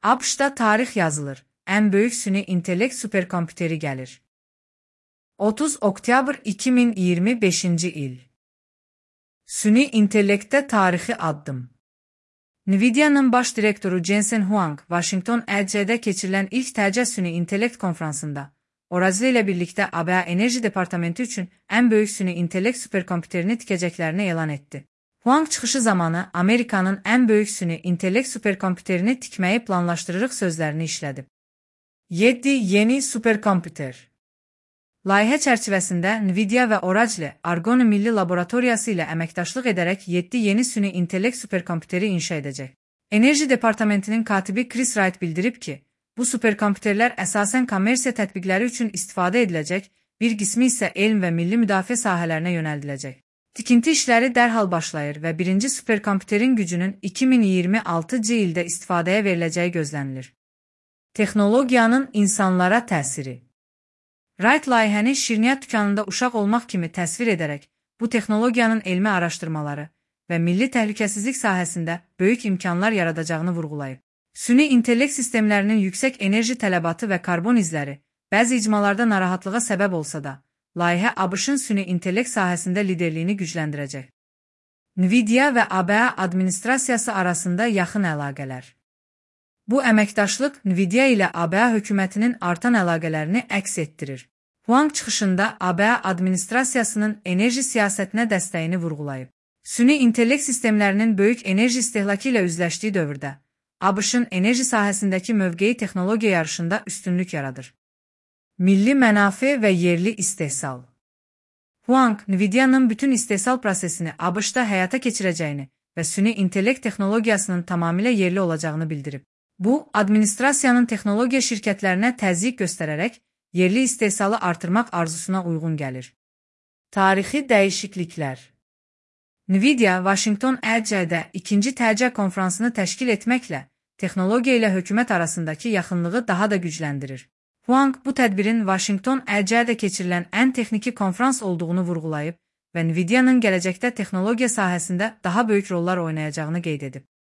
ABŞ-da tarix yazılır. Ən böyük süni intellekt superkompüteri gəlir. 30 oktyabr 2025-ci il. Süni intellektdə tarixi addım. Nvidia'nın baş direktoru Jensen Huang, Washington DC-də keçirilən ilk təcə süni intellekt konfransında, Oracle ilə birlikdə ABA Enerji Departamenti üçün ən böyük süni intellekt superkompüterini tikəcəklərini elan etdi. Huang çıxışı zamanı Amerikanın ən böyük süni intellekt superkompüterini tikməyi planlaşdırırıq sözlərini işlədib. 7 yeni superkompüter. Layihə çərçivəsində Nvidia və Oracle Argonne Milli Laboratoriyası ilə əməkdaşlıq edərək 7 yeni süni intellekt superkompüteri inşa edəcək. Enerji Departamentinin katibi Chris Wright bildirib ki, bu superkompüterlər əsasən kommersiya tətbiqləri üçün istifadə ediləcək, bir qismi isə elm və milli müdafiə sahələrinə yönəldiləcək. Tikinti işləri dərhal başlayır və birinci superkompüterin gücünün 2026-cı ildə istifadəyə veriləcəyi gözlənilir. Texnologiyanın insanlara təsiri. Wright layihəni şirniyyat dükanında uşaq olmaq kimi təsvir edərək, bu texnologiyanın elmi araşdırmaları və milli təhlükəsizlik sahəsində böyük imkanlar yaradacağını vurğulayıb. Süni intellekt sistemlərinin yüksək enerji tələbatı və karbon izləri bəzi icmalarda narahatlığa səbəb olsa da, layihə ABŞ-ın süni intellekt sahəsində liderliyini gücləndirəcək. Nvidia və ABA administrasiyası arasında yaxın əlaqələr. Bu əməkdaşlıq Nvidia ilə ABA hökumətinin artan əlaqələrini əks etdirir. Huang çıxışında ABA administrasiyasının enerji siyasətinə dəstəyini vurğulayıb. Süni intellekt sistemlərinin böyük enerji istehlakı ilə üzləşdiyi dövrdə, ABŞ-ın enerji sahəsindəki mövqeyi texnologiya yarışında üstünlük yaradır. Milli mənafe və yerli istehsal. Huang, Nvidia'nın bütün istehsal prosesini ABŞ-da həyata keçirəcəyini və süni intellekt texnologiyasının tamamilə yerli olacağını bildirib. Bu, administrasiyanın texnologiya şirkətlərinə təzyiq göstərərək yerli istehsalı artırmaq arzusuna uyğun gəlir. Tarixi dəyişikliklər. Nvidia, Washington DC-də ikinci təcə konfransını təşkil etməklə texnologiya ilə hökumət arasındakı yaxınlığı daha da gücləndirir. Huang bu tədbirin Washington DC-də keçirilən ən texniki konfrans olduğunu vurğulayıb və Nvidia'nın gələcəkdə texnologiya sahəsində daha böyük rollar oynayacağını qeyd edib.